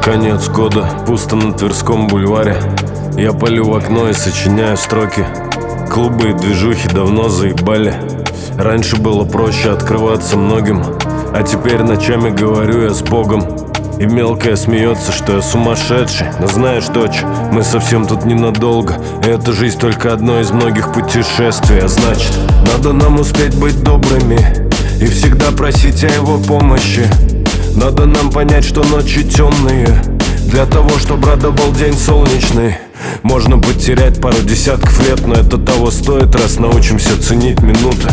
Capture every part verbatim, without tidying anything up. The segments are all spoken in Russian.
Конец года, пусто на Тверском бульваре. Я палю в окно и сочиняю строки. Клубы и движухи давно заебали. Раньше было проще открываться многим, а теперь ночами говорю я с Богом. И мелкая смеется, что я сумасшедший. Но знаешь, дочь, мы совсем тут ненадолго. И эта жизнь только одно из многих путешествий. А значит, надо нам успеть быть добрыми и всегда просить о его помощи. Надо нам понять, что ночи темные, для того, чтобы радовал день солнечный. Можно потерять пару десятков лет, но это того стоит, раз научимся ценить минуты.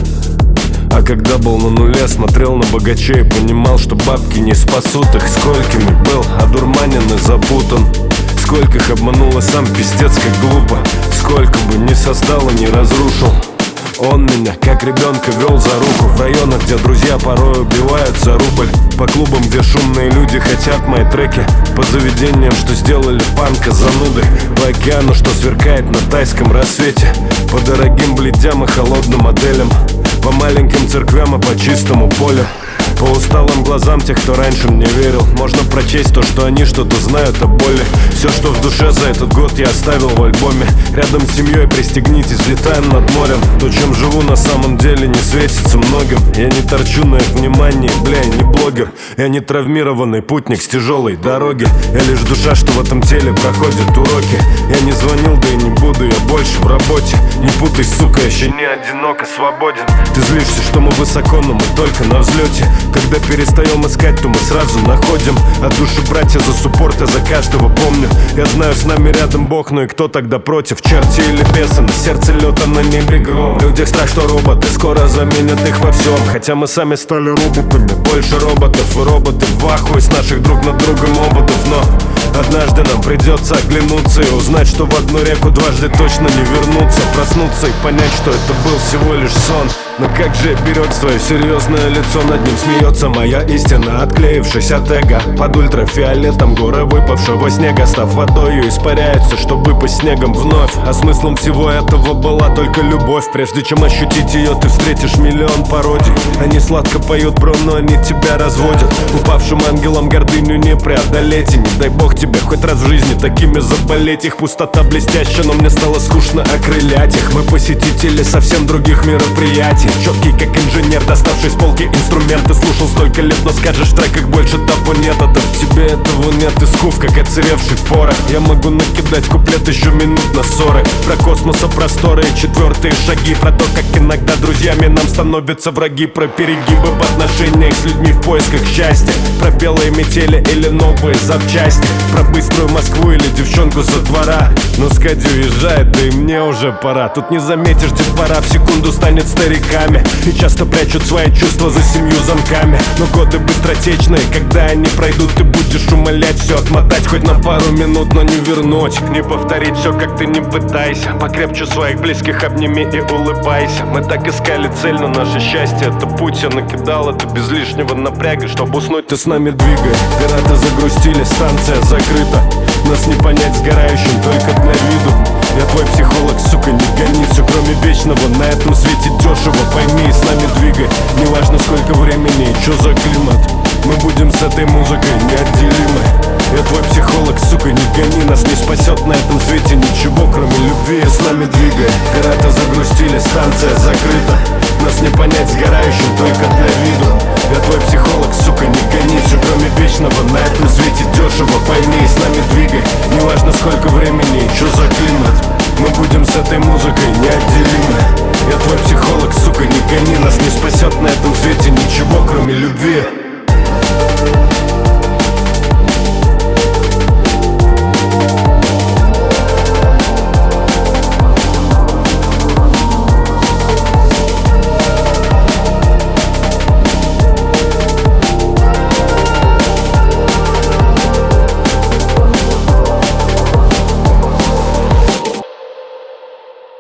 А когда был на нуле, смотрел на богачей и понимал, что бабки не спасут их. Сколькими был одурманен и запутан, сколько их обмануло, сам пиздец как глупо. Сколько бы ни создал и не разрушил, он меня, как ребенка, вел за руку. В районах, где друзья порой убивают за рубль. По клубам, где шумные люди хотят мои треки. По заведениям, что сделали панка занудой. По океану, что сверкает на тайском рассвете. По дорогим бледям и холодным моделям. По маленьким церквям и по чистому полю. По усталым глазам тех, кто раньше мне верил. Можно прочесть то, что они что-то знают о боли. Все, что в душе за этот год я оставил в альбоме. Рядом с семьей пристегнитесь, летаем над морем. То, чем живу на самом деле, не светится многим. Я не торчу на их внимании, бля, я не блогер. Я не травмированный путник с тяжелой дороги. Я лишь душа, что в этом теле проходит уроки. Я не звонил, да и не буду, я больше в работе. Не путай, сука, еще не одиноко, свободен. Ты злишься, что мы высоко, но мы только на взлете. Когда перестаем искать, то мы сразу находим. От души братья за суппорт, я за каждого помню. Я знаю, с нами рядом Бог, ну и кто тогда против? Черти или бесы, на сердце лед, а на небе гром. В людях страх, что роботы скоро заменят их во всем. Хотя мы сами стали роботами, больше роботов. И роботы в ахуе с наших друг над другом опытов. Но однажды нам придется оглянуться и узнать, что в одну реку дважды точно не вернуться. Проснуться и понять, что это был всего лишь сон. Но как же берет свое серьезное лицо, над ним смеется моя истина, отклеившись от эго. Под ультрафиолетом горы выпавшего снега, став водою, испаряется, чтобы выпасть снегом вновь. А смыслом всего этого была только любовь. Прежде чем ощутить ее, ты встретишь миллион пародий. Они сладко поют, бро, но они тебя разводят. Упавшим ангелом гордыню не преодолеть. И не дай бог тебе хоть раз в жизни такими заболеть. Их пустота блестящая, но мне стало скучно окрылять их. Мы посетители совсем других мероприятий. Четкий как инженер, доставший с полки инструменты. Слушал столько лет, но скажешь в треках больше того нет. А то в тебе этого нет, и скуф, как оцаревший в порох. Я могу накидать куплет еще минут на ссоры. Про космоса, просторы и четвертые шаги. Про то, как иногда друзьями нам становятся враги. Про перегибы в отношениях с людьми в поисках счастья. Про белые метели или новые запчасти. Про быструю Москву или девчонку со двора. Но Скади уезжает, да и мне уже пора. Тут не заметишь, детвора в секунду станет стариками. И часто прячут свои чувства за семью замками. Но годы быстротечные, когда они пройдут, ты будешь умолять все отмотать хоть на пару минут, но не вернуть. Не повторить все, как ты не пытайся. Покрепче своих близких обними и улыбайся. Мы так искали цель, но наше счастье это путь. Я накидал это без лишнего напряга, чтобы уснуть, ты с нами двигай. Пираты загрустили, станция закрыта. Нас не понять сгорающим только для виду. Я твой психолог, сука, не гони. Все кроме вечного на этом свете дешево. Пойми и с нами двигай. Неважно сколько времени и чё за климат. Мы будем с этой музыкой неотделимы. Я твой психолог, сука, не гони. Нас не спасет на этом свете ничего, кроме любви. С нами двигай. Пираты загрустили, станция закрыта. Нас не понять сгорающим только для виду. Я твой психолог, сука, не гони. Все кроме вечного на этом свете дешево. Пойми и с нами двигай. Неважно сколько времени и чё за климат. Мы будем с этой музыкой неотделимы. Я твой психолог, сука, не гони. Нас не спасет на этом свете ничего, кроме любви.